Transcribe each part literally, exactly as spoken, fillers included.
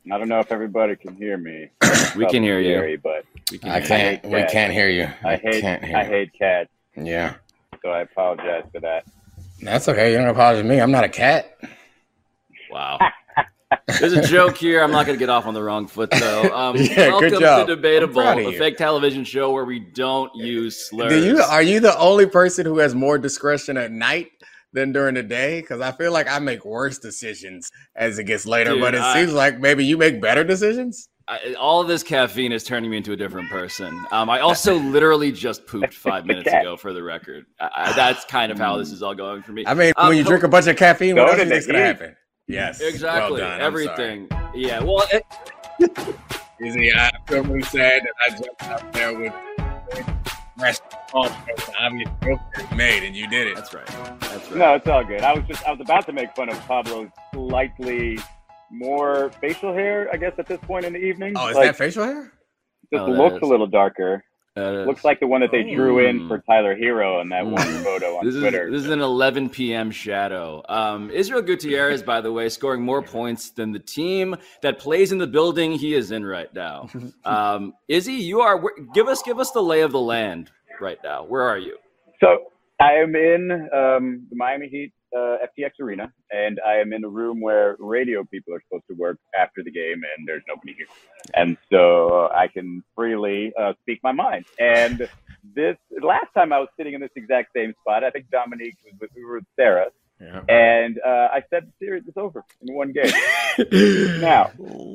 I don't know if everybody can hear me. We can hear scary, you, but can I hear can't. you. We can't hear you. I hate. Can't hear I you. hate cats, Yeah, so I apologize for that. that's okay. You don't apologize to me. I'm not a cat. Wow. There's a joke here. I'm not going to get off on the wrong foot, though. Um, Yeah, welcome good job. to Debatable, I'm proud of a you. fake television show where we don't use slurs. Do you? Are you the only person who has more discretion at night than during the day? Because I feel like I make worse decisions as it gets later. Dude, but it I- seems like maybe you make better decisions. I, all of this caffeine is turning me into a different person. Um, I also literally just pooped five minutes Okay. ago, for the record. I, I, that's kind of how this is all going for me. I mean, Um, when you drink a bunch of caffeine, what Go else to do you the think's gonna heat. happen? Yes, Exactly. Well done. I'm Everything. Yeah. Well, it, sorry. Izzy, I feel really sad that I jumped out there with fresh off the obvious joke that you made, and you did it. that's right. That's right. No, it's all good. I was just. I was about to make fun of Pablo's slightly more facial hair. I guess at this point in the evening. Oh, is like, that facial hair? just Oh, that looks is. a little darker. Uh, Looks like the one that they drew in Mm. for Tyler Hero in that one Mm. photo on This is, Twitter. this is an eleven p.m. shadow. Um, Israel Gutierrez, by the way, scoring more points than the team that plays in the building he is in right now. Um, Izzy, you are. wh- Give us, give us the lay of the land right now. Where are you? So I am in um, the Miami Heat uh, F T X Arena, and I am in a room where radio people are supposed to work after the game, and there's nobody here. And so I can freely uh, speak my mind. And this last time I was sitting in this exact same spot, I think Dominique was with, we were with Sarah, Yeah. and uh, I said the series is over in one game. Now,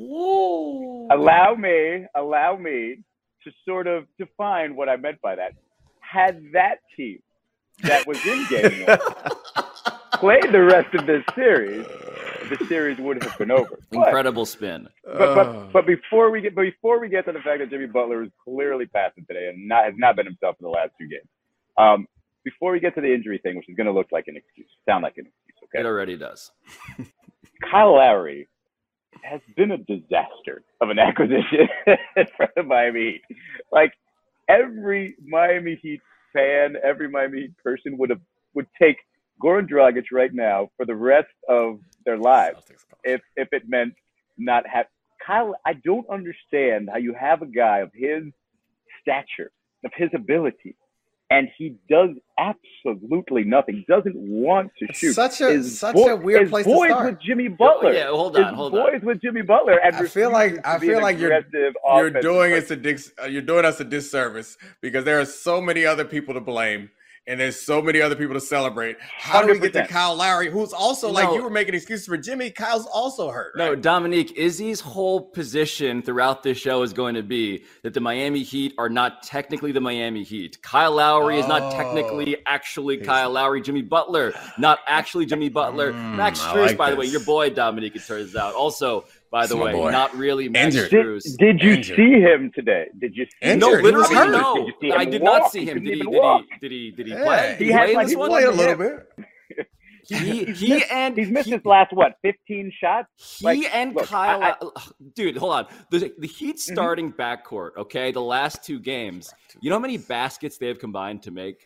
allow me, allow me to sort of define what I meant by that. Had that team that was in game one played the rest of this series, the series would have been over. But, Incredible spin. but, but, but before we get before we get to the fact that Jimmy Butler is clearly passing today and not has not been himself in the last two games, um, before we get to the injury thing, which is going to look like an excuse, sound like an excuse, It okay? already does. Kyle Lowry has been a disaster of an acquisition for the Miami Heat. Like every Miami Heat fan, every Miami Heat person would have would take Goran Dragic right now for the rest of their lives if if it meant not have Kyle. I don't understand how you have a guy of his stature, of his ability, and he does absolutely nothing. Doesn't want to shoot. Such a His such boy- a weird his place to boys start. with Jimmy Butler. Yeah, hold on, His hold on. boys with Jimmy Butler. And I feel like refuses I to be feel an like you're aggressive you're offensive doing person. us a dis, uh, you're doing us a disservice because there are so many other people to blame and there's so many other people to celebrate. How do we get to one hundred percent. Kyle Lowry, who's also like No. you were making excuses for Jimmy? Kyle's also hurt. No, Right? Dominique, Izzy's whole position throughout this show is going to be that the Miami Heat are not technically the Miami Heat. Kyle Lowry is not Oh. technically actually Kyle Lowry. Jimmy Butler, not actually Jimmy Butler. Mm, Max I Strus, like by the way, this. your boy Dominique, it turns out. Also, by the It's my way, boy. not really Max Injured. Did, Strus. did you Injured. see him today? Did you see Injured. No, He was literally hurt. no. Did you see him I did walk? not see He him. couldn't Did he? even Did walk. he? Did he? Did he Yeah. play? He Did had play in like- this he one? Played a wasn't little him. bit. He he and He's missed he- his last what, fifteen shots? He Like, and look, Kyle, I- I- dude, hold on. The the Heat starting backcourt, okay, the last two games. You know how many baskets they have combined to make?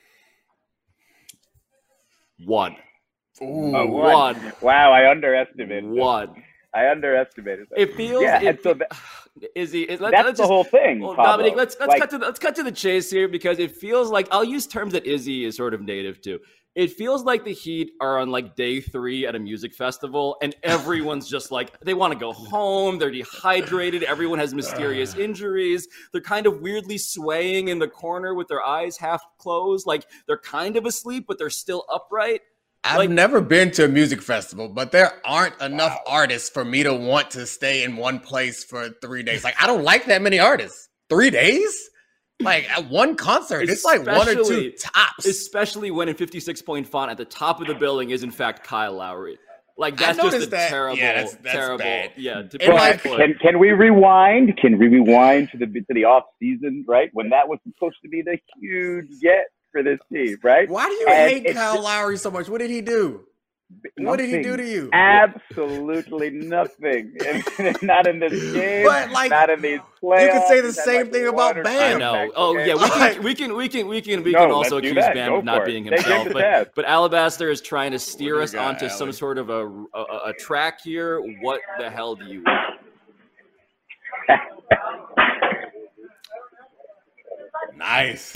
One. Ooh. Uh, One. Wow, I underestimated. this. One. I underestimated. That. It feels. Yeah, it and so fe- that- Izzy, is, let, That's let's the just, whole thing. Well, Pablo. Dominic, let's let's Like, cut to the, let's cut to the chase here because it feels like I'll use terms that Izzy is sort of native to. It feels like the Heat are on like day three at a music festival, and everyone's just like they want to go home. They're dehydrated. Everyone has mysterious injuries. They're kind of weirdly swaying in the corner with their eyes half closed, like they're kind of asleep, but they're still upright. I've Like- never been to a music festival, but there aren't enough artists for me to want to stay in one place for three days. Like, I don't like that many artists. Three days? Like, at one concert, it's like one or two Especially- tops. Especially when in fifty-six point font at the top of the building is in fact Kyle Lowry. Like that's I just a noticed that. terrible, Yeah, that's- that's terrible. bad. Yeah, to And, put like, it put. Can can we rewind? Can we rewind to the to the off season, right? When that was supposed to be the huge get for this team, right? Why do you And hate it's Kyle just- Lowry so much? What did he do? What did he do to you? Absolutely nothing. Not in this game. But, like, not in these playoffs. you could say the He's had, same like, thing one about or Bam. two I know. impacts, Oh okay? yeah, we Like- can we can we can we can we No, can let's also do accuse that. Bam Go of not for it. being Take him himself. to But, task. but Alabaster is trying to steer What do us you got, onto some Allie? sort of a, a a track here. What the hell do you want? Nice.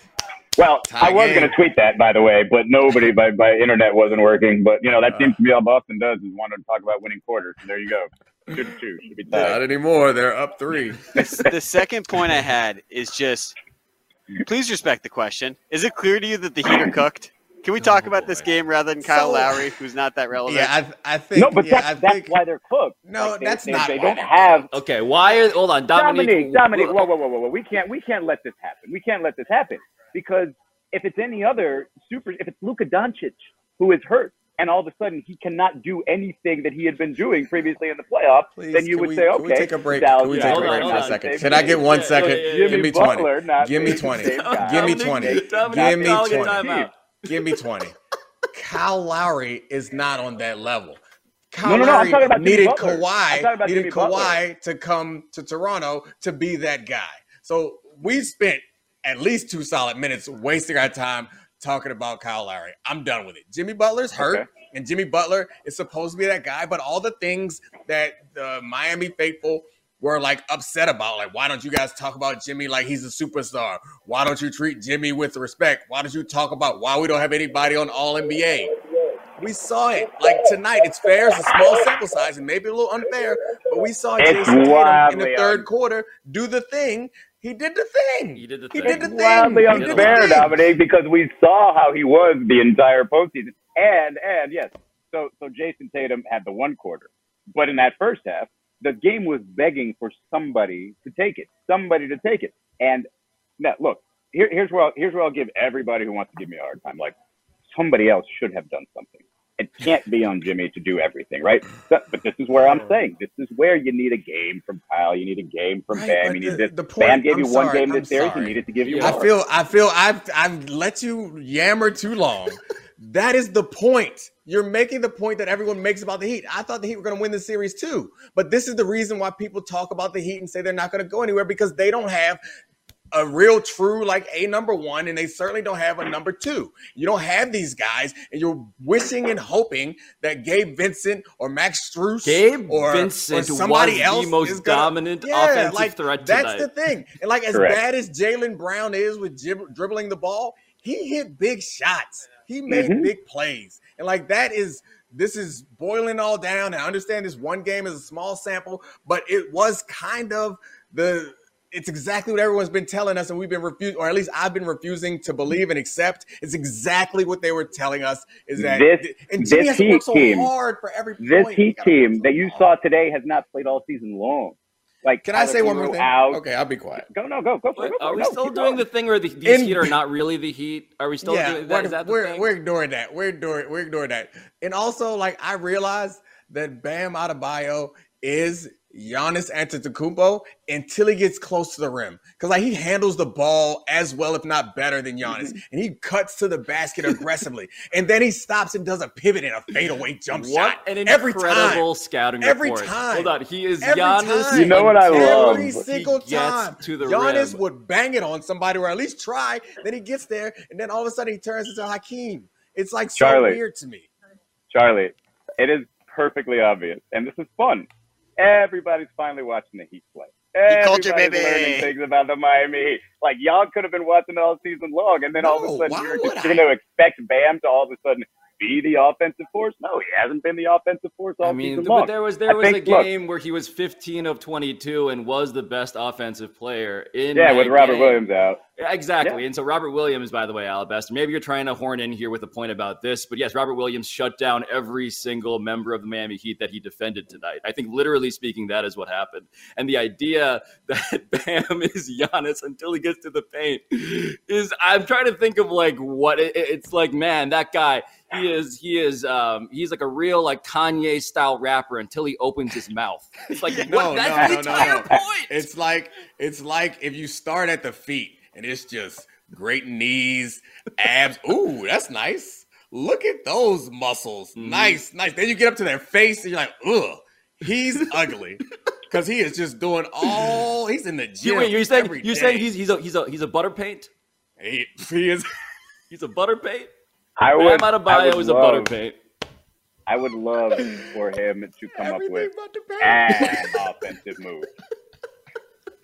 Well, Tie I was game. going to tweet that, by the way, but nobody, my, my internet wasn't working. But, you know, that Uh. seems to be all Boston does is want to talk about winning quarters. And there you go. Two to two. Should be tied. Not anymore. They're up three. The, the second point I had is just, please respect the question. Is it clear to you that the Heat are cooked? Can we talk Oh, about this boy. game rather than Kyle So- Lowry, who's not that relevant? Yeah, I, I think. No, but yeah, that's, I that's think, why they're cooked. No, Like, they, that's they, not They why don't they're have. Okay, why are hold on, Dominique? Dominique, Dominique, whoa, whoa, whoa, whoa, whoa. We can't, we can't let this happen. We can't let this happen because if it's any other super, if it's Luka Doncic who is hurt and all of a sudden he cannot do anything that he had been doing previously in the playoffs, Please, then you can would we, say, can we okay, take a break? Dallas Can we yeah, take a hold break on, for a hold on. second? Same Can I get team. one Yeah, second? yeah, yeah, yeah. Give Jimmy me twenty. Butler, not Give me being twenty. the same guy. Give me Dominique, twenty. Dominique, Give me I'll get twenty. timeout. Give me twenty. Kyle Lowry is not on that level. Kyle No, no, no, I'm Lowry talking about Jimmy needed Butler. I'm Kawhi, talking about needed Jimmy Butler. Kawhi to come to Toronto to be that guy. So we spent at least two solid minutes wasting our time talking about Kyle Lowry. I'm done with it. Jimmy Butler's hurt, Okay. and Jimmy Butler is supposed to be that guy, but all the things that the Miami faithful were like upset about, like, why don't you guys talk about Jimmy like he's a superstar? Why don't you treat Jimmy with respect? Why don't you talk about why we don't have anybody on All N B A? We saw it. Like tonight, it's fair. It's a small sample size and maybe a little unfair, but we saw It's Jason Tatum in the wildly third un- quarter do the thing. He did the thing. He did the He thing. did the thing. Wildly He did the unfair, thing. Dominic, because we saw how he was the entire postseason. And and yes, so so Jason Tatum had the one quarter, but in that first half, the game was begging for somebody to take it, somebody to take it. And now, look, here, here's where I'll, here's where I'll give everybody who wants to give me a hard time. Like, somebody else should have done something. It can't be on Jimmy to do everything, right? But, but this is where I'm saying this is where you need a game from Kyle. You need a game from Right, Bam. but You need the- this. the point- Bam gave I'm you one sorry, game I'm this series. He sorry. needed to give you Yeah. I more. feel I feel I've I've let you yammer too long. That is the point. You're making the point that everyone makes about the Heat. I thought the Heat were going to win the series too. But this is the reason why people talk about the Heat and say they're not going to go anywhere, because they don't have a real true like a number one, and they certainly don't have a number two. You don't have these guys, and you're wishing and hoping that Gabe Vincent or Max Strus Gabe or, Vincent or somebody was else the most is gonna- dominant Yeah, offensive like, threat That's tonight. the thing. And like as Correct. bad as Jaylen Brown is with jib- dribbling the ball, he hit big shots. He made Mhm. big plays. And like that is this is boiling all down. And I understand this one game is a small sample, but it was kind of the it's exactly what everyone's been telling us, and we've been refusing, or at least I've been refusing to believe and accept. It's exactly what they were telling us. Is that This- and Jimmy this has to work so Heat team- hard for every point. This He Heat gotta work team so that you hard. saw today has not played all season long. Like, Can I Tyler say one more Hero thing? Out. Okay, I'll be quiet. Go no go go for it. What, Go for are it. we No, still keep doing going. the thing where the, these In- Heat are not really the Heat? Are we still yeah, doing that? we're, Is that the we're, thing? we're ignoring that. We're ignoring we're ignoring that. And also, like, I realized that Bam Adebayo is Giannis Antetokounmpo until he gets close to the rim, because like he handles the ball as well, if not better, than Giannis, and he cuts to the basket aggressively, and then he stops and does a pivot and a fadeaway jump What shot an every incredible time. scouting Every report. time. Hold on. He is Every Giannis. time. You know what I until love? Every he single gets time, to the Giannis rim. would bang it on somebody, or at least try. Then he gets there, and then all of a sudden he turns into Hakeem. It's like so Charlie. weird to me. Charlie, it is perfectly obvious, and this is fun. Everybody's finally watching the Heat play. culture, Everybody's baby. learning things about the Miami Heat. Like, y'all could have been watching all season long, and then all of No, a sudden why you're would just I? going to expect Bam to all of a sudden be the offensive force. No, he hasn't been the offensive force all I mean, season but long. there was there I was think, a look, game where he was fifteen of twenty-two and was the best offensive player in yeah, that with Robert game. Williams out. Yeah, Exactly. Yeah. And so Robert Williams, by the way, Alabaster, maybe you're trying to horn in here with a point about this, but yes, Robert Williams shut down every single member of the Miami Heat that he defended tonight. I think literally speaking, that is what happened. And the idea that Bam is Giannis until he gets to the paint is, I'm trying to think of like what it, it's like, man, that guy, he is, he is, um, he's like a real like Kanye style rapper until he opens his mouth. It's like, No, what? no, That's no, the no, entire no. point. It's like it's like if you start at the feet and it's just great knees, abs. Ooh, that's nice. Look at those muscles. Mhm. Nice, nice. Then you get up to their face and you're like, ugh, he's ugly. Because he is just doing all he's in the You, gym. wait, you're saying every you're day. saying he's he's a he's a he's a butter paint? he, he is He's a butter paint? I Bam would, I Adebayo would is a butter love, paint. I would love for him to come up everything with but the pain. an offensive move.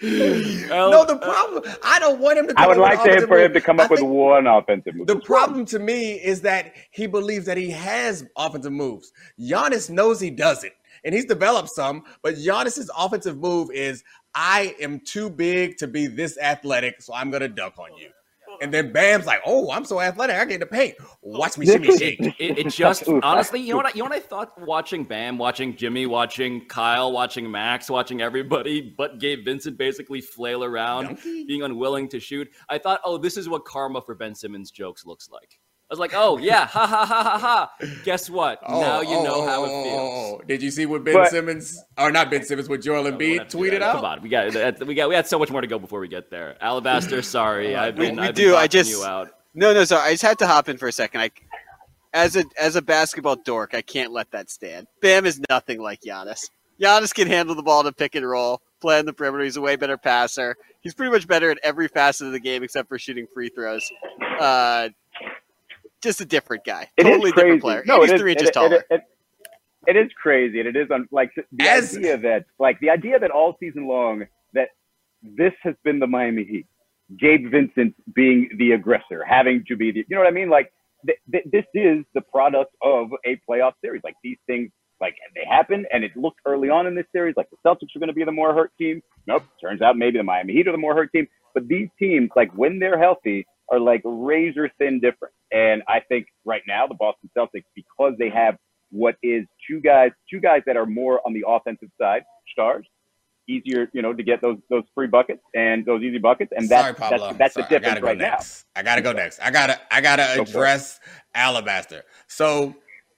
Well, no, the problem, I don't want him to come I would up with like an to offensive for him move. to come I up with think one offensive move. the problem to me is that he believes that he has offensive moves. Giannis knows he doesn't, and he's developed some, but Giannis's offensive move is, I am too big to be this athletic, so I'm going to dunk on you. And then Bam's like, oh, I'm so athletic, I get to paint. Watch me shimmy shake. It, it just honestly, you know what? I, you know what I thought watching Bam, watching Jimmy, watching Kyle, watching Max, watching everybody, but Gabe Vincent basically flail around, Donkey? being unwilling to shoot. I thought, oh, this is what karma for Ben Simmons jokes looks like. I was like, oh yeah, ha ha ha ha ha. Guess what? Oh, now you oh, know oh, how it oh, feels. oh, oh. Did you see what Ben But- Simmons, or not Ben Simmons, what Joel We Embiid have to do tweeted that. out? Come on, we got we got we had so much more to go before we get there. Alabaster, sorry, I've We- been we I've been do, I boxing just- you out. No, no, sorry. I just had to hop in for a second. I, as a as a basketball dork, I can't let that stand. Bam is nothing like Giannis. Giannis can handle the ball to pick and roll, play on the perimeter. He's a way better passer. He's pretty much better at every facet of the game except for shooting free throws. Uh, just a different guy. It is Totally crazy. different player. No, and it he's is, three it, inches it, taller. It, it, it is crazy, and it is un, like the As- idea that like the idea that all season long that this has been the Miami Heat. Gabe Vincent being the aggressor, having to be the, you know what I mean? Like th- th- this is the product of a playoff series. Like these things, like they happen, and it looked early on in this series like the Celtics are going to be the more hurt team. Nope, turns out maybe the Miami Heat are the more hurt team. But these teams, like when they're healthy, are like razor thin different. And I think right now the Boston Celtics, because they have what is two guys, two guys that are more on the offensive side, stars. Easier, you know, to get those those free buckets and those easy buckets, and that's Sorry, Pablo. that's, that's Sorry, the difference I gotta go right now. next. I gotta go next. I gotta I gotta Go for it. address Alabaster. So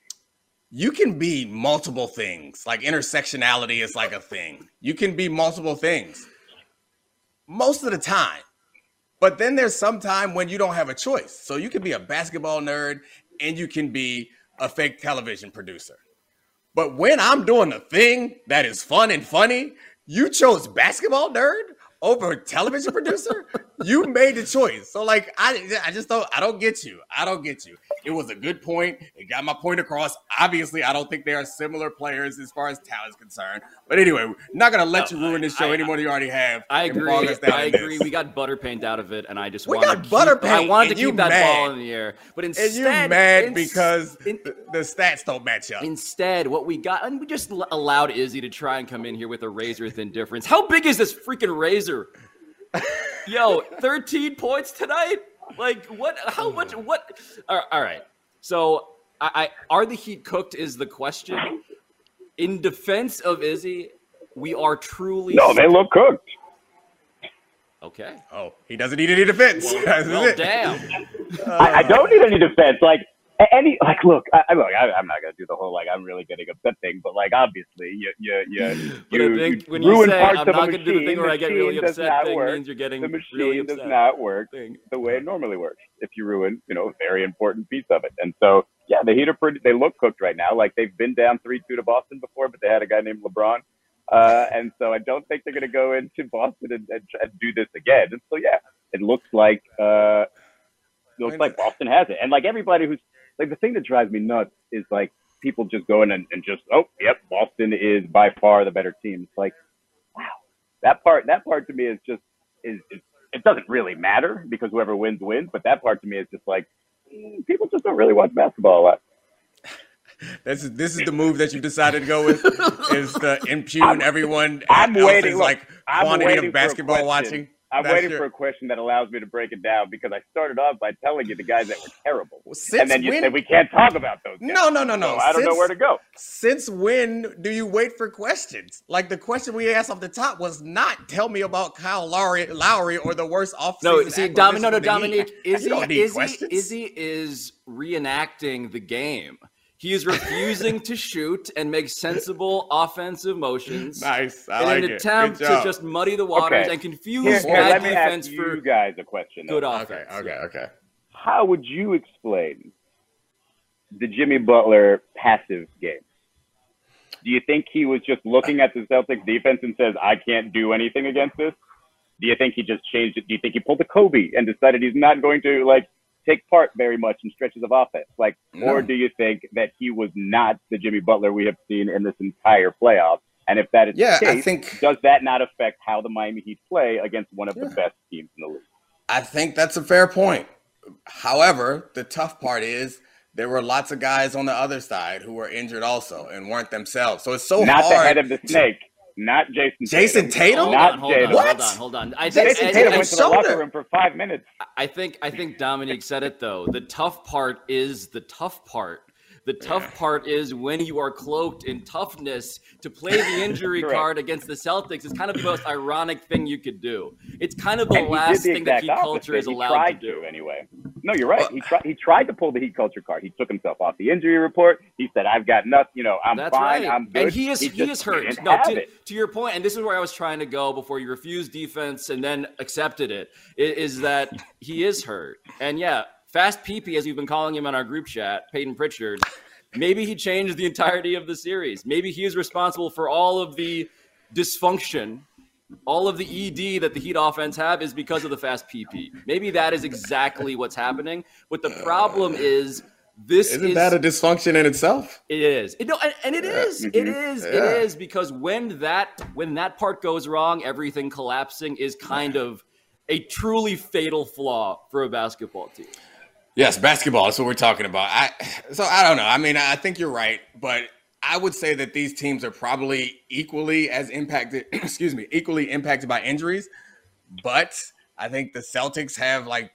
you can be multiple things. Like intersectionality is like a thing. You can be multiple things most of the time. But then there's some time when you don't have a choice. So you can be a basketball nerd and you can be a fake television producer. But when I'm doing a thing that is fun and funny, you chose basketball nerd over television producer. You made the choice. So like, I, I just don't, I don't get you. I don't get you. It was a good point. It got my point across. Obviously, I don't think they are similar players as far as talent is concerned. But anyway, I'm not going to let No, you ruin this show I- any more than you already have. I and agree. bog us down I in this. agree. We got butter paint out of it, and I just We wanted got to keep, butter I paint, wanted to and you keep that mad. ball in the air, but And instead, you mad ins- because in- the, the stats don't match up. Instead, what we got, and we just l- allowed Izzy to try and come in here with a razor thin difference. How big is this freaking razor? Yo, thirteen points tonight? Like, what? How much? What? All right. All right. So, I, I are the Heat cooked? Is the question. In defense of Izzy, we are truly No, they look cooked. okay. Oh, he doesn't need any defense. That's Well, it. damn. I, I don't need any defense. Like a- any, like look, I, I look, I, I'm not gonna do the whole like I'm really getting upset thing, but like obviously you you you But you, I think you when you ruin say parts I'm of not a going to do the machine. thing where I get really machine does upset not thing work. means you're getting The machine really does upset. not work Thing. the way it normally works if you ruin, you know, a very important piece of it. And so, yeah, the Heat are pretty, they look cooked right now. Like they've been down three two to Boston before, but they had a guy named LeBron. Uh, and so I don't think they're going to go into Boston and, and, try to do this again. And so, yeah, it looks like, uh, it looks like Boston has it. And like everybody who's, like the thing that drives me nuts is like people just go in and, and just, oh, yep, Boston is by far the better team. It's like, wow, that part, that part to me is just, is, is it doesn't really matter because whoever wins, wins. But that part to me is just like, mm, people just don't really watch basketball a lot. This is this is the move that you've decided to go with, is to impugn I'm- everyone I'm else's waiting, look, like I'm quantity waiting of for a basketball question. watching. I'm That's waiting your- for a question that allows me to break it down because I started off by telling you the guys that were terrible. Since And then you when- said we can't talk about those guys. No, no, no, no. So I don't know Since- where to go. Since when do you wait for questions? Like the question we asked off the top was not tell me about Kyle Lowry, Lowry or the worst offseason. No, see, Dom, no, no, acquisition of the Dominique, Heat. Izzy, You don't need Izzy, questions. Izzy is reenacting the game. He is refusing to shoot and make sensible offensive motions Nice. I in like an it. attempt Good to job. just muddy the waters Okay. and confuse Here, here, bad let me defense ask for you guys a question. good though. offense. Okay, okay, okay. How would you explain the Jimmy Butler passive game? Do you think he was just looking at the Celtics defense and says, I can't do anything against this? Do you think he just changed it? Do you think he pulled a Kobe and decided he's not going to like take part very much in stretches of offense? Like, No. or do you think that he was not the Jimmy Butler we have seen in this entire playoff And if that is Yeah, the case, I think does that not affect how the Miami Heat play against one of Yeah. the best teams in the league? I think that's a fair point. However, the tough part is there were lots of guys on the other side who were injured also and weren't themselves. So it's so Not hard. the head of the snake. Not Jason Jason Tatum? Hold Not on, hold Tatum. on, What? hold on, hold on. I think, Jason I, Tatum I- went to the shoulder. locker room for five minutes. I think I think Dominique said it though. The tough part is the tough part. The tough part is when you are cloaked in toughness to play the injury Correct. card against the Celtics is kind of the most ironic thing you could do. It's kind of the And he did last the thing that exact Heat culture opposite. is He allowed tried to do. anyway. No, you're right. He tried. He tried to pull the Heat culture card. He took himself off the injury report. He said, "I've got nothing. You know, I'm That's fine. right. I'm good." And he is he, just is hurt. didn't No, have to, it. to your point, and this is where I was trying to go before you refused defense and then accepted it, i- is that he is hurt. And yeah, Fast Pee-Pee, as we've been calling him on our group chat, Peyton Pritchard, maybe he changed the entirety of the series. Maybe he is responsible for all of the dysfunction, all of the E D that the Heat offense have is because of the fast P P. Maybe that is exactly what's happening. But the problem is this Isn't is that a dysfunction in itself? it is. It, no, and, and it is. It is. It Yeah. is because when that when that part goes wrong, everything collapsing is kind of a truly fatal flaw for a basketball team. Yes, basketball. That's what we're talking about. I so I don't know. I mean, I think you're right, but I would say that these teams are probably equally as impacted. excuse me, equally impacted by injuries. But I think the Celtics have like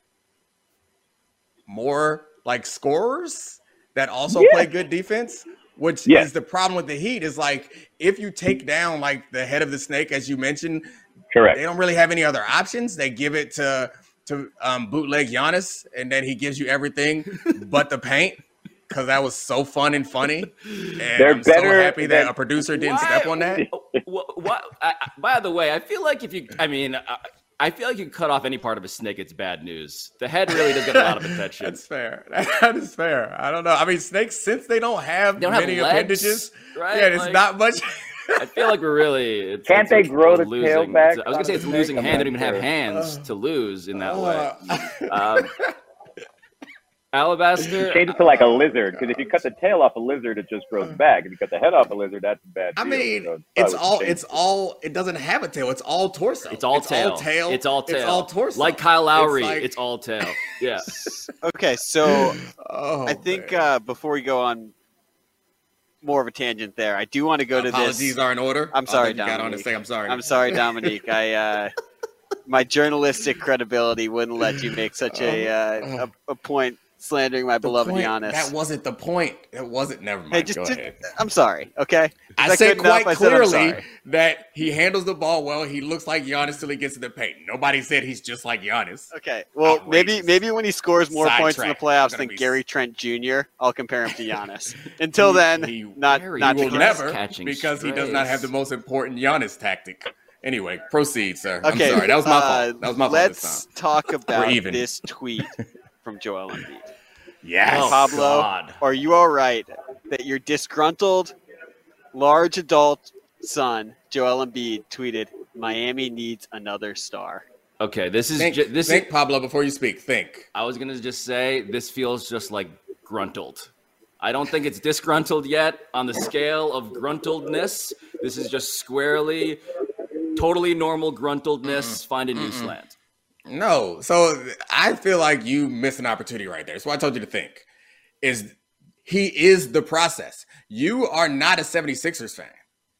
more like scorers that also Yeah. play good defense. Which Yeah. is the problem with the Heat is like if you take down like the head of the snake, as you mentioned, Correct. they don't really have any other options. They give it to to um, bootleg Giannis, and then he gives you everything but the paint because that was so fun and funny. And They're I'm so better happy that than- a producer didn't Why- step on that. What? what I, I- by the way, I feel like if you, I mean, I, I feel like you cut off any part of a snake, it's bad news. The head really does get a lot of attention. That's fair. That is fair. I don't know. I mean, snakes, since they don't have They don't have many legs, appendages, right? yeah, it's Like- not much. I feel like we're really. It's, Can't it's, they it's grow the losing. tail back I was gonna on say the it's a losing snake? I'm hand. They not don't even have sure. hands to lose in that way. Uh, Um, Alabaster. Change it to like a lizard, because if you cut the tail off a lizard, it just grows back. If you cut the head off a lizard, that's a bad I deal. mean, So it's probably all, change it's all, it doesn't have a tail. It's all torso. It's all tail. All tail. It's all tail. It's all torso. Like Kyle Lowry, It's it's, like- all tail. Yeah. Okay, so Oh, I think man. uh, before we go on more of a tangent there, I do want to go to apologies this. are in order. I'm I sorry, thought you got on to Dominique. say I'm sorry. I'm sorry, Dominique. I uh, my journalistic credibility wouldn't let you make such a uh, a, a point slandering my The beloved point- Giannis. That wasn't the point. It wasn't. Never mind. Hey, just, Go just- ahead. I'm sorry. Okay, Is I that said good enough? quite I said I'm clearly sorry. that he handles the ball well. He looks like Giannis till he gets to the paint. Nobody said he's just like Giannis. Okay, well, maybe Outrageous. maybe when he scores more points in the Sidetrack. playoffs Gonna than be- Gary Trent Junior, I'll compare him to Giannis. Until He- then, he- not Gary not He the will Trent case. never catching because he does not have the strays. most important Giannis tactic. Anyway, proceed, sir. Okay, I'm sorry. That was my uh, fault. That was my fault this Let's time. talk about even. this tweet from Joel Embiid. Yes. Oh, Pablo, God. are you all right that your disgruntled, large adult son, Joel Embiid, tweeted, "Miami needs another star"? Okay, this is Think, ju- this think is. Pablo, before you speak. Think. I was gonna just say this feels just like gruntled. I don't think it's disgruntled yet on the scale of gruntledness. This is just squarely, totally normal gruntledness. Find a new slant. No. So I feel like you missed an opportunity right there. That's why I told you to think. Is he is the process. You are not a 76ers fan.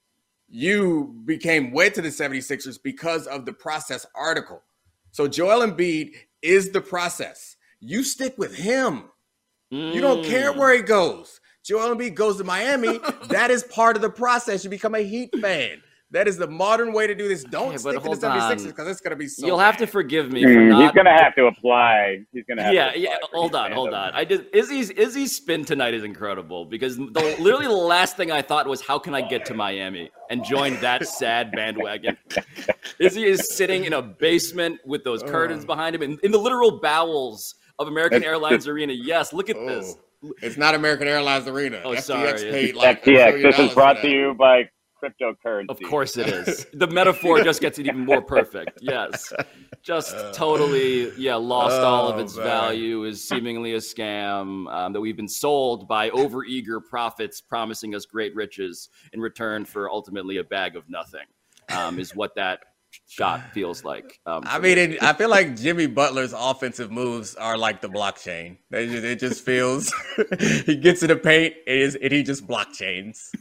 You became wed to the 76ers because of the process article. So Joel Embiid is the process. You stick with him. You don't care where he goes. Joel Embiid goes to Miami. That is part of the process. You become a Heat fan. That is the modern way to do this. Don't Okay, but stick to the hold 76ers on. because it's going to be so You'll have to bad. forgive me for Mm, not. he's gonna have to apply. He's gonna have Yeah, to yeah. apply for Hold Heat on, hold fandom. on. I just Izzy's Izzy's spin tonight is incredible because the, literally the last thing I thought was how can I get to Miami and join that sad bandwagon. Izzy is sitting in a basement with those curtains behind him in, in the literal bowels of American That's Airlines just- Arena. Yes, look at this. Oh, it's not American Airlines Arena. Oh, F T X sorry. paid like F T X. a billion This is dollars brought for to that. you by cryptocurrency. Of course it is. The metaphor just gets it even more perfect. Yes. Just totally, yeah, lost Oh, all of its man. value, is seemingly a scam um, that we've been sold by overeager prophets promising us great riches in return for ultimately a bag of nothing, um, is what that shot feels like. Um, I mean, it, I feel like Jimmy Butler's offensive moves are like the blockchain. They just, it just feels he gets in the paint and, is, and he just blockchains.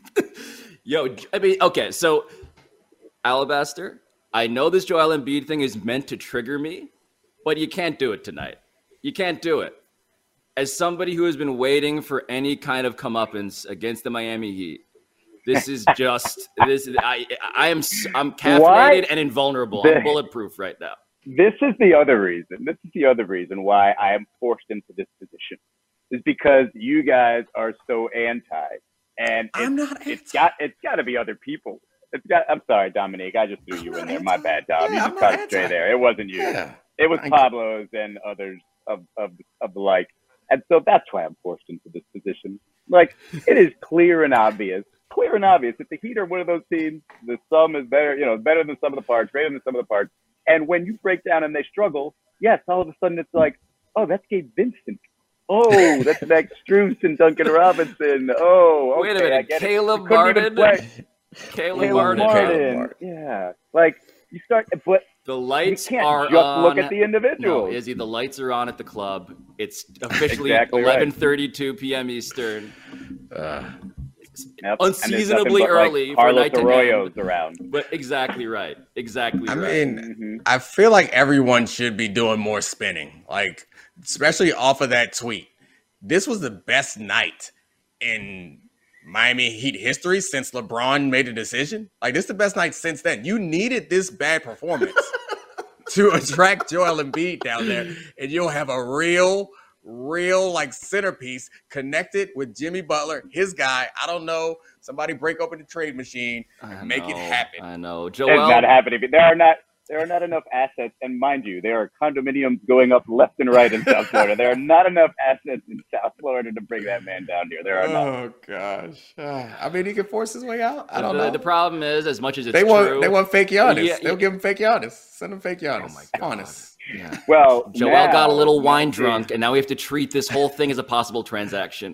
Yo, I mean, okay, so Alabaster, I know this Joel Embiid thing is meant to trigger me, but you can't do it tonight. You can't do it. As somebody who has been waiting for any kind of comeuppance against the Miami Heat, this is just this. Is, I I am I'm caffeinated Why? and invulnerable. The- I'm bulletproof right now. This is the other reason. This is the other reason why I am forced into this position, is because you guys are so anti, and it's, I'm not it's anti. got it's got to be other people. It's got. I'm sorry, Dominique. I just threw I'm you not in there. anti. My bad, Dom. Yeah, you I'm just not cut it straight anti. there. It wasn't you. Yeah. It was Thank you. Pablo's and others of of of the like, and so that's why I'm forced into this position. Like, it is clear and obvious. Clear and obvious. If the Heat are one of those teams, the sum is better, you know, better than some of the parts, greater than some of the parts. And when you break down and they struggle, yes, all of a sudden it's like, oh, that's Gabe Vincent. Oh, that's Max Strus and Duncan Robinson. Oh, okay, Wait a I minute, get Caleb it. You couldn't even Martin. play. Caleb, Caleb Martin. Martin. Caleb Martin. Yeah, like you start, but The you lights can't are just on. look at the No, individuals. Izzy, the lights are on at the club. It's officially Exactly right. eleven thirty-two p.m. Eastern. Uh, Yep. And there's Unseasonably nothing but, like, early for Carlos night to Arroyo's end. around. But exactly right. Exactly I right. mean, Mhm. I feel like everyone should be doing more spinning, like especially off of that tweet. This was the best night in Miami Heat history since LeBron made a decision. Like, this is the best night since then. You needed this bad performance to attract Joel Embiid down there, and you'll have a real, real like centerpiece connected with Jimmy Butler, his guy. I don't know. Somebody break open the trade machine I and make it know, happen. I know. It's Joel, not happening. There are not there are not enough assets, and mind you, there are condominiums going up left and right in South Florida. There are not enough assets in South Florida to bring that man down here. There are not. Oh gosh! Uh, I mean, he can force his way out. I don't the, know. the problem is, as much as it's they true, want they want fake Giannis. Yeah, They'll yeah. give him fake Giannis. Send him fake Giannis. Oh my God. Honest. yeah. Well, Joel now, got a little wine now, see, drunk, and now we have to treat this whole thing as a possible transaction.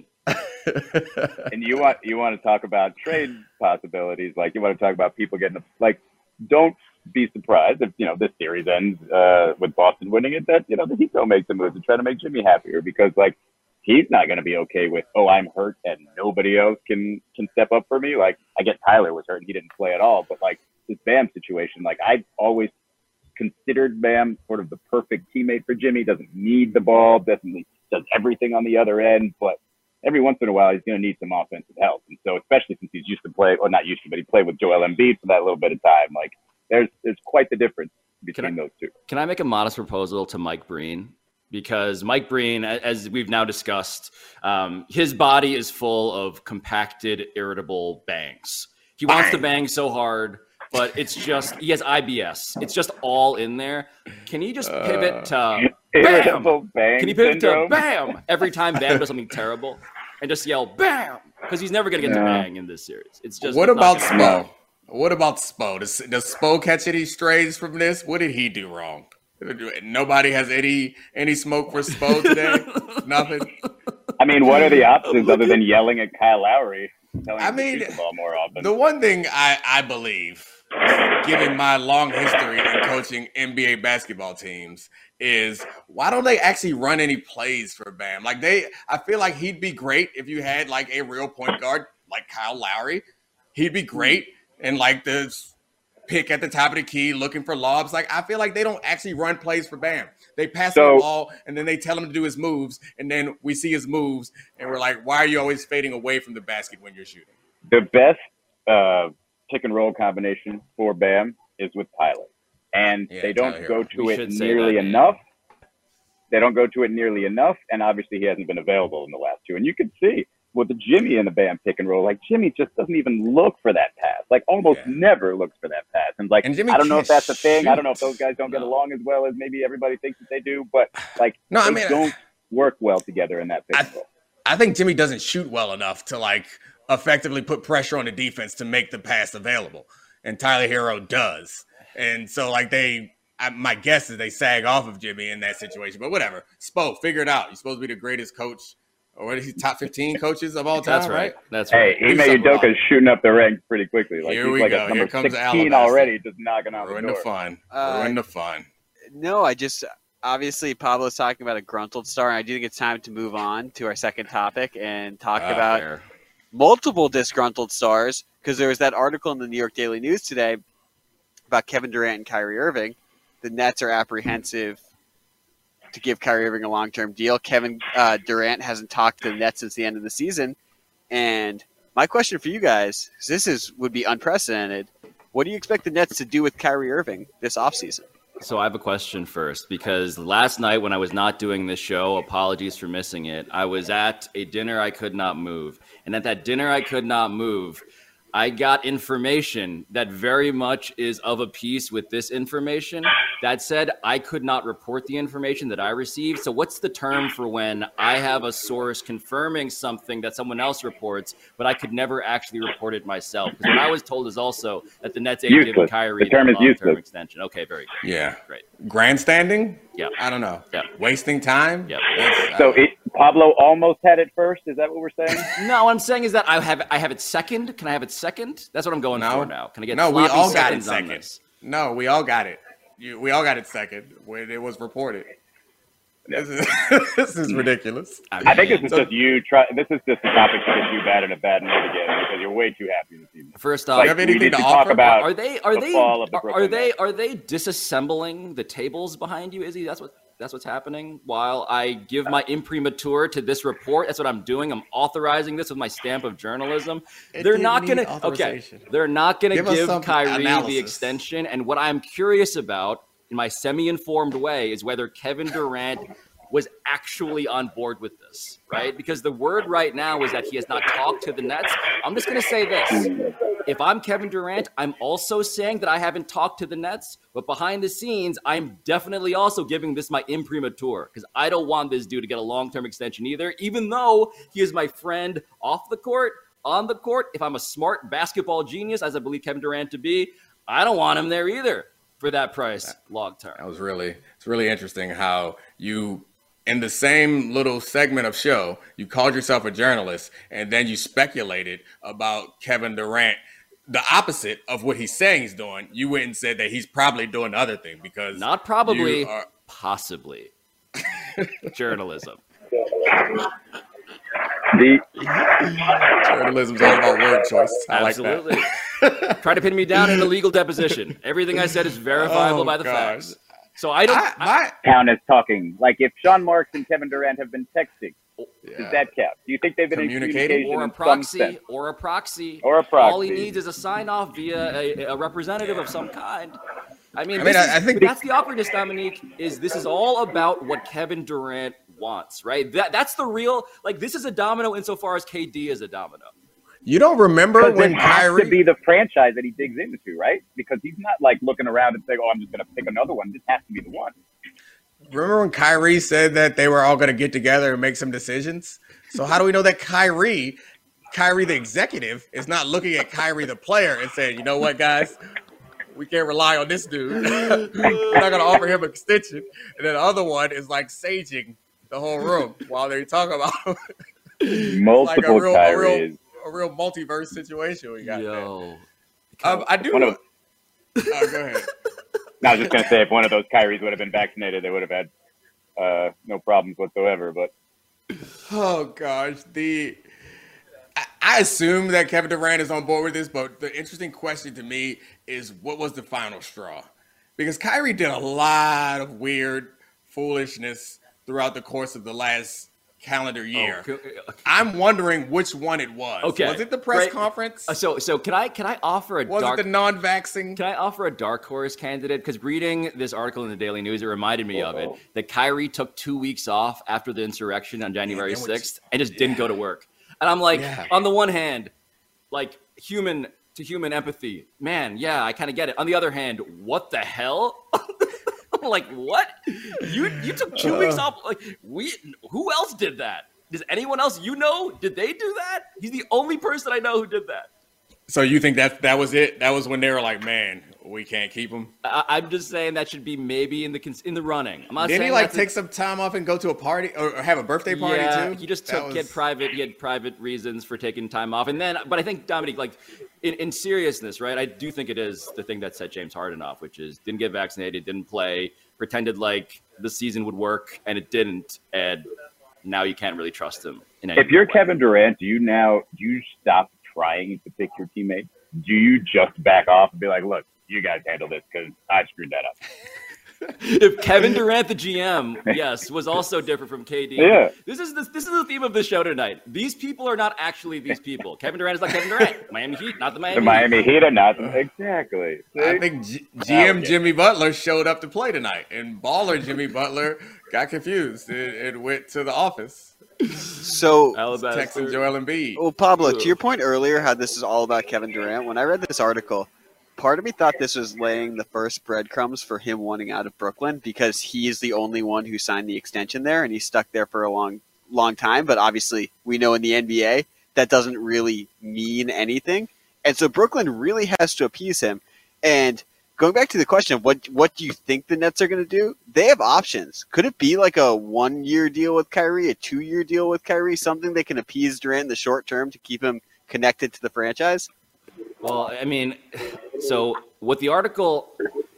And you want you want to talk about trade possibilities, like you want to talk about people getting like. Don't be surprised if you know this series ends uh, with Boston winning it. That you know the Heat don't make the move to try to make Jimmy happier, because like he's not going to be okay with, oh, I'm hurt and nobody else can can step up for me. Like, I get Tyler was hurt and he didn't play at all, but like this Bam situation, like I've always considered Bam sort of the perfect teammate for Jimmy. Doesn't need the ball, definitely does everything on the other end, but every once in a while he's going to need some offensive help. And so, especially since he's used to play, or not used to, but he played with Joel Embiid for that little bit of time. Like, there's there's quite the difference between I- those two. Can I make a modest proposal to Mike Breen? Because Mike Breen, a- as we've now discussed, um, his body is full of compacted, irritable bangs. He wants to bang so hard, but it's just, he has I B S. It's just all in there. Can he just pivot to Irritable bam? bang Can he pivot syndrome? to bam every time Bam does something terrible and just yell bam? Because he's never going to get to Yeah. bang in this series. It's just What it's not about gonna happen. Spo? What about Spo? Does, does Spo catch any strays from this? What did he do wrong? Nobody has any any smoke for Spo today. Nothing. I mean, what are the options other than yelling at Kyle Lowry, telling I him to mean, shoot the ball more often? The one thing I, I believe, given my long history in coaching N B A basketball teams, is why don't they actually run any plays for Bam? Like they, I feel like he'd be great if you had like a real point guard like Kyle Lowry. He'd be great and like the pick at the top of the key looking for lobs. Like I feel like they don't actually run plays for Bam. They pass him So- the ball and then they tell him to do his moves, and then we see his moves and we're like, why are you always fading away from the basket when you're shooting? The best uh, pick and roll combination for Bam is with Tyler. And Yeah, they don't Tyler go Hero. to We it should say nearly that name. enough. They don't go to it nearly enough. And obviously he hasn't been available in the last two. And you can see with the Jimmy and the Bam pick and roll, like Jimmy just doesn't even look for that pass. Like almost Yeah. never looks for that pass. And like, And Jimmy I don't know if can't that's a thing. I don't know if shoot. those guys don't get No. along as well as maybe everybody thinks that they do. But like, No, I they mean, don't work well together in that pick I- and roll. I think Jimmy doesn't shoot well enough to like effectively put pressure on the defense to make the pass available. And Tyler Hero does. And so, like, they, I, my guess is they sag off of Jimmy in that situation. But whatever. Spo, figure it out. You're supposed to be the greatest coach, or what is he, top fifteen coaches of all time, That's right. right? That's Hey, right. Ime Udoka's shooting up the ranks pretty quickly. Like, Here he's we like go. a number Here comes sixteen Alabasta. already, just knocking on Ruin the the door. fun. Uh, Ruin the fun. No, I just obviously Pablo's talking about a gruntled star, and I do think it's time to move on to our second topic and talk Ah, about Fair. multiple disgruntled stars, because there was that article in the New York Daily News today about Kevin Durant and Kyrie Irving. The Nets are apprehensive to give Kyrie Irving a long-term deal. Kevin uh, Durant hasn't talked to the Nets since the end of the season. And my question for you guys, 'cause this is would be unprecedented, what do you expect the Nets to do with Kyrie Irving this offseason? So I have a question first, because last night when I was not doing this show, apologies for missing it, I was at a dinner I could not move. And at that dinner I could not move, I got information that very much is of a piece with this information. That said, I could not report the information that I received. So what's the term for when I have a source confirming something that someone else reports, but I could never actually report it myself? Because what I was told is also that the Nets ain't giving Useless. Kyrie The term the is long-term useless. extension. Okay, very good. Yeah. Great. Grandstanding? Yeah. I don't know. Yeah. Wasting time? Yeah. That's- So I- it, Pablo almost had it first. Is that what we're saying? No, what I'm saying is that I have I have it second. Can I have it second? That's what I'm going No. for now. Can I get no, we sloppy all got it seconds on second. this? No, we all got it. You, we all got it second when it was reported. This is, this is ridiculous. I think this is So- just you try. This is just a topic to get you bad in a bad mood again because you're way too happy this evening. First Do off, you Like, have we anything need to to talk offer? about are they are the they fall of the are, Brooklyn are they Nets. are they disassembling the tables behind you, Izzy? That's what that's what's happening. While I give my imprimatur to this report, that's what I'm doing. I'm authorizing this with my stamp of journalism. It they're didn't not need gonna okay. authorization. They're not gonna Give us give some Kyrie analysis. the extension. And what I'm curious about, in my semi-informed way, is whether Kevin Durant was actually on board with this, right? Because the word right now is that he has not talked to the Nets. I'm just going to say this. If I'm Kevin Durant, I'm also saying that I haven't talked to the Nets, but behind the scenes, I'm definitely also giving this my imprimatur because I don't want this dude to get a long-term extension either, even though he is my friend off the court, on the court. If I'm a smart basketball genius, as I believe Kevin Durant to be, I don't want him there either for that price long-term. That was really, it's really interesting how you, in the same little segment of show, you called yourself a journalist and then you speculated about Kevin Durant, the opposite of what he's saying he's doing. You went and said that he's probably doing the other thing because Not probably, you are- possibly. Journalism. The, journalism's all about word choice. I Absolutely. like that. Try to pin me down in a legal deposition. Everything I said is verifiable Oh, by the gosh. facts. So I don't. I, my, town is talking. Like if Sean Marks and Kevin Durant have been texting, does yeah. that count? Do you think they've been in Communicating? communication or a in some proxy, sense? or a proxy, Or a All he proxy. needs is a sign off via a, a representative of some kind. I mean, I mean, this I- is- I think- that's the awkwardness, Dominique. Is this is all about what Kevin Durant wants, right? That that's the real. Like this is a domino insofar as K D is a domino. You don't remember Because when it has Kyrie to be the franchise that he digs into, right? Because he's not like looking around and saying, "Oh, I'm just going to pick another one." This has to be the one. Remember when Kyrie said that they were all going to get together and make some decisions? So how do we know that Kyrie, Kyrie the executive, is not looking at Kyrie the player and saying, you know what, guys, we can't rely on this dude. We're not going to offer him an extension. And then the other one is like saging the whole room while they talk about it. Multiple like a real, a real, Kyries. a real multiverse situation we got Yo, there. Um, I do. One of- Oh, go ahead. No, I was just going to say, if one of those Kyries would have been vaccinated, they would have had uh, no problems whatsoever. But Oh gosh, the I, I assume that Kevin Durant is on board with this, but the interesting question to me is what was the final straw? Because Kyrie did a lot of weird foolishness throughout the course of the last calendar year. Oh, I'm wondering which one it was. Okay, Was it the press great. conference? Uh, so so can I can I offer a Was dark it the non-vaxxing? Can I offer a dark horse candidate? Because reading this article in the Daily News, it reminded me of it that Kyrie took two weeks off after the insurrection on January Yeah, that was- sixth and just didn't go to work. And I'm like, Yeah. on the one hand, like human to human empathy, man, yeah, I kind of get it. On the other hand, what the hell? I'm like, what? You you took two weeks off? Like we? Who else did that? Does anyone else you know? Did they do that? He's the only person I know who did that. So you think that that was it? That was when they were like, "Man, we can't keep him." I, I'm just saying that should be maybe in the in the running. I'm not Did saying he like that's take a, some time off and go to a party or, or have a birthday party yeah, too? he just That took was... he had private he had private reasons for taking time off, and then. But I think Dominique, like in, in seriousness, right? I do think it is the thing that set James Harden off, which is didn't get vaccinated, didn't play, pretended like the season would work, and it didn't, and now you can't really trust him. In any if you're way. Kevin Durant, do you now do you stop trying to pick your teammates? Do you just back off and be like, look, you guys handle this because I screwed that up? If Kevin Durant, the G M, yes, was also different from K D. Yeah. This is the, this is the theme of the show tonight. These people are not actually these people. Kevin Durant is not Kevin Durant. Miami Heat, not the Miami The Heat. Miami Heat are not. Exactly. See? I think G- GM Jimmy Butler showed up to play tonight, and baller Jimmy Butler got confused and, and went to the office. So, Texting Joel Embiid. well, Pablo, to your point earlier, how this is all about Kevin Durant, when I read this article, part of me thought this was laying the first breadcrumbs for him wanting out of Brooklyn because he is the only one who signed the extension there, and he's stuck there for a long, long time. But obviously, we know in the N B A, that doesn't really mean anything. And so Brooklyn really has to appease him. And going back to the question of what what do you think the Nets are going to do, they have options. Could it be like a one-year deal with Kyrie, a two-year deal with Kyrie, something they can appease Durant in the short term to keep him connected to the franchise? Well, I mean, so what the article,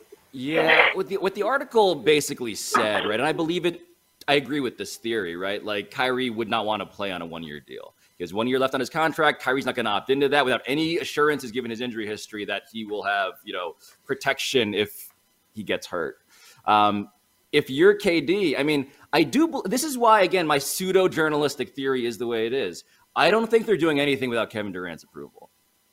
yeah, what the what the article basically said, right? And I believe it. I agree with this theory, right? Like Kyrie would not want to play on a one-year deal. He has one year left on his contract. Kyrie's not going to opt into that without any assurances, given his injury history, that he will have, you know, protection if he gets hurt. Um, if you're K D, I mean, I do. This is why, again, my pseudo journalistic theory is the way it is. I don't think they're doing anything without Kevin Durant's approval.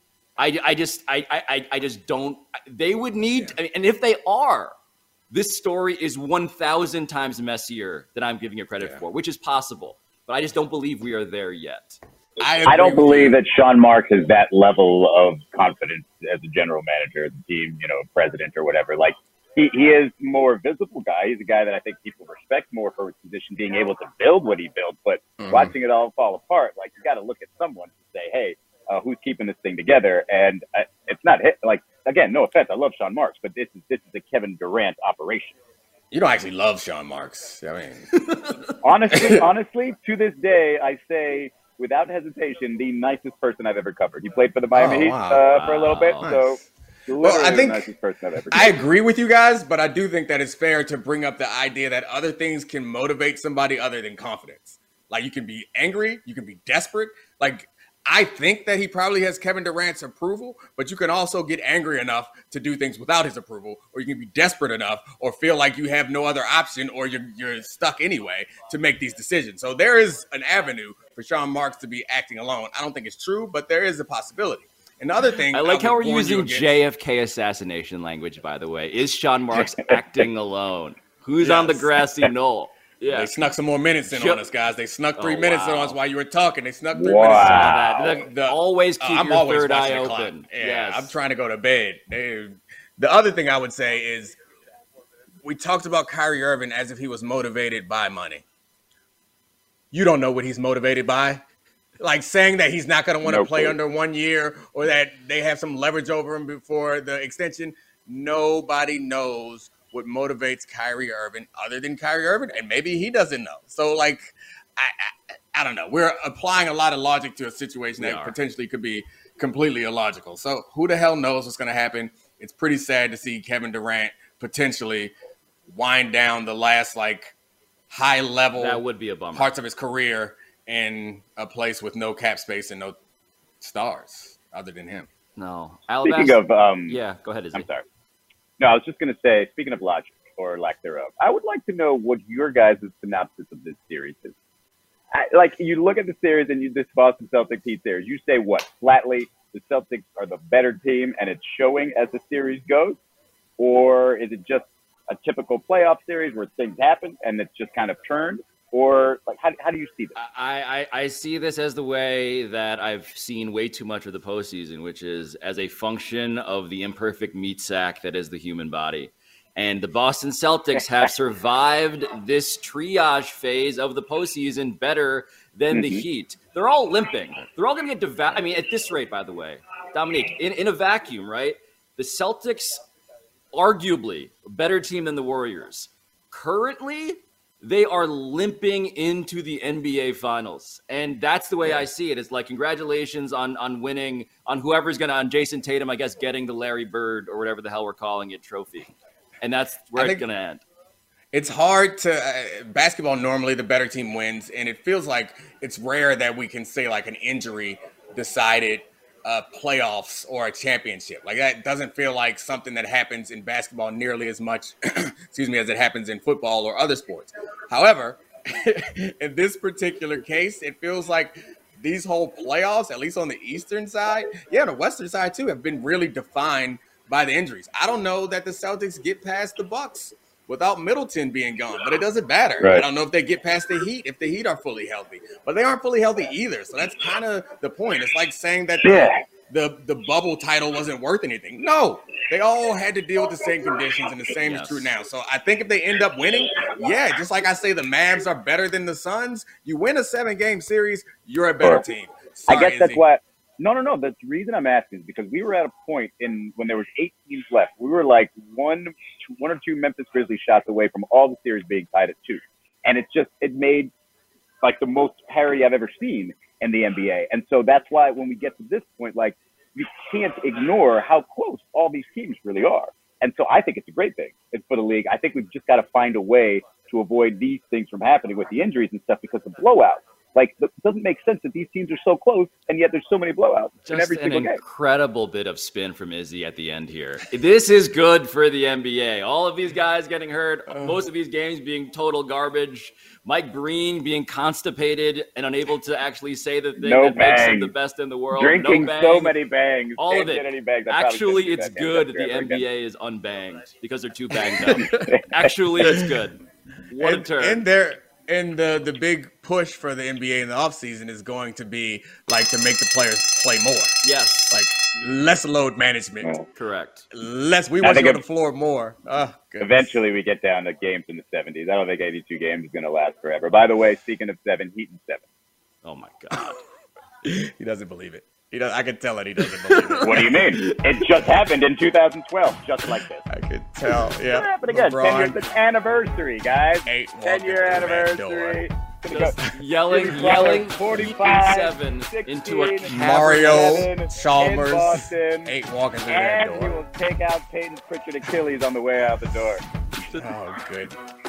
I, I just, I, I, I just don't. They would need, yeah. and if they are, this story is one thousand times messier than I'm giving it credit yeah. for, which is possible. But I just don't believe we are there yet. I, I don't believe you. that Sean Marks has that level of confidence as a general manager of the team, you know, president or whatever. Like, he, he is more visible guy. He's a guy that I think people respect more for his position, being able to build what he built. But mm-hmm. watching it all fall apart, like, you got to look at someone to say, hey, uh, who's keeping this thing together? And uh, it's not hit. Like, again, no offense, I love Sean Marks, but this is this is a Kevin Durant operation. You don't actually love Sean Marks. I mean, honestly, honestly, to this day, I say without hesitation, the nicest person I've ever covered. He played for the Miami oh, Heat wow. uh, wow. for a little bit, nice. so well, I think the nicest person I've ever covered. I agree with you guys, but I do think that it's fair to bring up the idea that other things can motivate somebody other than confidence. Like, you can be angry, you can be desperate. Like, I think that he probably has Kevin Durant's approval, but you can also get angry enough to do things without his approval, or you can be desperate enough or feel like you have no other option or you're, you're stuck anyway to make these decisions. So there is an avenue for Sean Marks to be acting alone. I don't think it's true, but there is a possibility. And the other thing, I like I how we're warn using against, J F K assassination language, by the way. Is Sean Marks acting alone? Who's Yes. on the grassy knoll? Yeah. They snuck some more minutes in Sure. on us, guys. They snuck three Oh, minutes in wow. on us while you were talking. They snuck three Wow. minutes in. That. The- always keep Uh, I'm your always third eye watching the clock. open. Yeah, Yes. I'm trying to go to bed. They, the other thing I would say is we talked about Kyrie Irving as if he was motivated by money. You don't know what he's motivated by. Like saying that he's not going to want to No play clue. under one year or that they have some leverage over him before the extension. Nobody knows what motivates Kyrie Irving other than Kyrie Irving, and maybe he doesn't know. So, like, I, I, I don't know. We're applying a lot of logic to a situation We that are. potentially could be completely illogical. So, who the hell knows what's going to happen? It's pretty sad to see Kevin Durant potentially wind down the last, like, high-level That would be a bummer. parts of his career in a place with no cap space and no stars other than him. No. Speaking Alabasta- of, um, yeah, go ahead, Izzy. I'm sorry. No, I was just going to say, speaking of logic or lack thereof, I would like to know what your guys' synopsis of this series is. I, like, you look at the series and you this Boston Celtics Heat series, you say what? Flatly, the Celtics are the better team and it's showing as the series goes? Or is it just a typical playoff series where things happen and it's just kind of turned? Or, like, how, how do you see this? I, I, I see this as the way that I've seen way too much of the postseason, which is as a function of the imperfect meat sack that is the human body. And the Boston Celtics have survived this triage phase of the postseason better than the Mhm. Heat. They're all limping. They're all going to get devastated. I mean, at this rate, by the way, Dominique, in, in a vacuum, right? The Celtics, arguably a better team than the Warriors. Currently, they are limping into the N B A Finals. And that's the way I see it. It's like, congratulations on on winning, on whoever's going to, on Jason Tatum, I guess, getting the Larry Bird or whatever the hell we're calling it trophy. And that's where I it's think- going to end. It's hard to uh, basketball. Normally, the better team wins, and it feels like it's rare that we can say like an injury decided uh, playoffs or a championship. Like that doesn't feel like something that happens in basketball nearly as much, excuse me, as it happens in football or other sports. However, in this particular case, it feels like these whole playoffs, at least on the Eastern side, yeah, the Western side too, have been really defined by the injuries. I don't know that the Celtics get past the Bucks without Middleton being gone, but it doesn't matter. Right. I don't know if they get past the Heat, if the Heat are fully healthy, but they aren't fully healthy either. So that's kind of the point. It's like saying that Yeah. the, the, the bubble title wasn't worth anything. No, they all had to deal with the same conditions, and the same Yes. is true now. So I think if they end up winning, yeah, just like I say the Mavs are better than the Suns, you win a seven-game series, you're a better Sure. team. I Sorry, guess that's Izzy. why. No, no, no. The reason I'm asking is because we were at a point in when there was eight teams left. We were like one, two, one or two Memphis Grizzlies shots away from all the series being tied at two, and it just it made like the most parity I've ever seen in the N B A. And so that's why when we get to this point, like you can't ignore how close all these teams really are. And so I think it's a great thing. It's for the league. I think we've just got to find a way to avoid these things from happening with the injuries and stuff because the blowouts. Like, it doesn't make sense that these teams are so close, and yet there's so many blowouts in Just every an single game. incredible bit of spin from Izzy at the end here. This is good for the N B A. All of these guys getting hurt, most of these games being total garbage. Mike Breen being constipated and unable to actually say the thing No that makes him bang. the best in the world. Drinking no so bang. many bangs. All Can't of it. get any bangs. I probably Actually, shouldn't do it's that good game that the ever N B A again. is unbanged because they're too banged up. Actually, it's good. What a and, turn. and there and the the big push for the N B A in the offseason is going to be like to make the players play more. Yes, Like less load management. Oh. correct. Less we I want to think go if- to the floor more. Oh, goodness. Eventually, we get down to games in the seventies. I don't think eighty-two games is going to last forever. By the way, speaking of seven, Heat and seven. Oh, my God. He doesn't believe it. He does. I can tell it. He doesn't believe it. What do you mean? It just happened in two thousand twelve, just like this. I can tell. Yeah. It happened again. ten years, LeBron, the anniversary, guys. eight walking ten year through that anniversary. Just yelling, Jimmy yelling, Butler, forty-five, seven sixteen, into a cavern. Mario in Chalmers, Boston. eight walking through that And he door. will take out Peyton Pritchard Achilles on the way out the door. Oh, good.